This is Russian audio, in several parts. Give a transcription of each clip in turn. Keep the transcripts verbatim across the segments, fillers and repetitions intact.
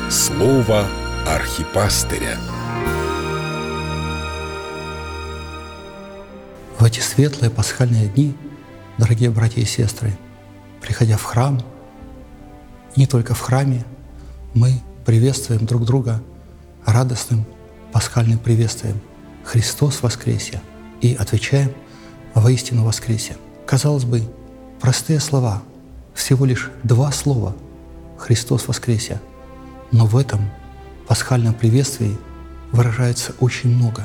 Слово архипастыря. В эти светлые пасхальные дни, дорогие братья и сестры, приходя в храм, и не только в храме, мы приветствуем друг друга радостным пасхальным приветствием «Христос воскресе!» и отвечаем «Воистину воскресе!». Казалось бы, простые слова, всего лишь два слова «Христос воскресе!», но в этом пасхальном приветствии выражается очень много.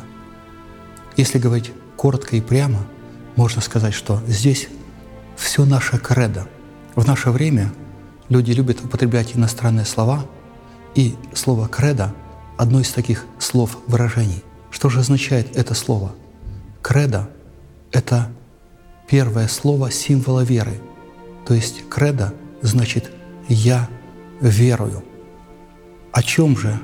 Если говорить коротко и прямо, можно сказать, что здесь все наше кредо. В наше время люди любят употреблять иностранные слова, и слово «кредо» — одно из таких слов выражений. Что же означает это слово? Кредо — это первое слово символа веры. То есть кредо значит «я верую». О чем же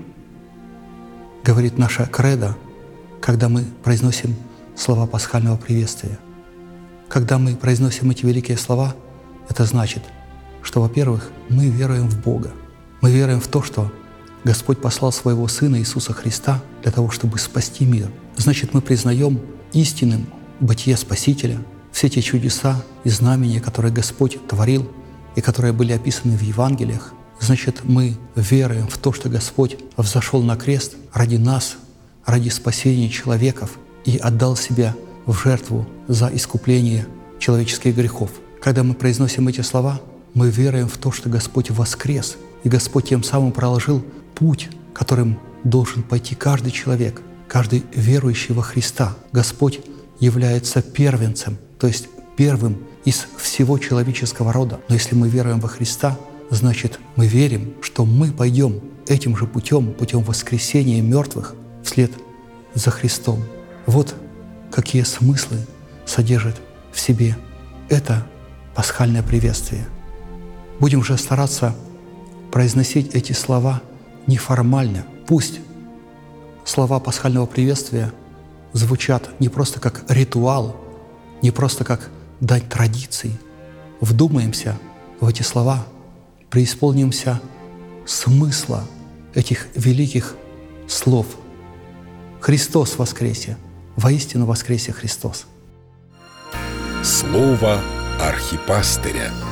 говорит наша кредо, когда мы произносим слова пасхального приветствия? Когда мы произносим эти великие слова, это значит, что, во-первых, мы веруем в Бога. Мы веруем в то, что Господь послал Своего Сына Иисуса Христа для того, чтобы спасти мир. Значит, мы признаем истинным бытие Спасителя, все те чудеса и знамения, которые Господь творил и которые были описаны в Евангелиях. Значит, мы веруем в то, что Господь взошел на крест ради нас, ради спасения человеков и отдал себя в жертву за искупление человеческих грехов. Когда мы произносим эти слова, мы веруем в то, что Господь воскрес, и Господь тем самым проложил путь, которым должен пойти каждый человек, каждый верующий во Христа. Господь является первенцем, то есть первым из всего человеческого рода. Но если мы веруем во Христа, значит, мы верим, что мы пойдем этим же путем, путем воскресения мертвых вслед за Христом. Вот какие смыслы содержит в себе это пасхальное приветствие. Будем же стараться произносить эти слова неформально. Пусть слова пасхального приветствия звучат не просто как ритуал, не просто как дань традиций. Вдумаемся в эти слова, преисполнимся смысла этих великих слов. Христос воскресе! Воистину воскресе Христос! Слово архипастыря.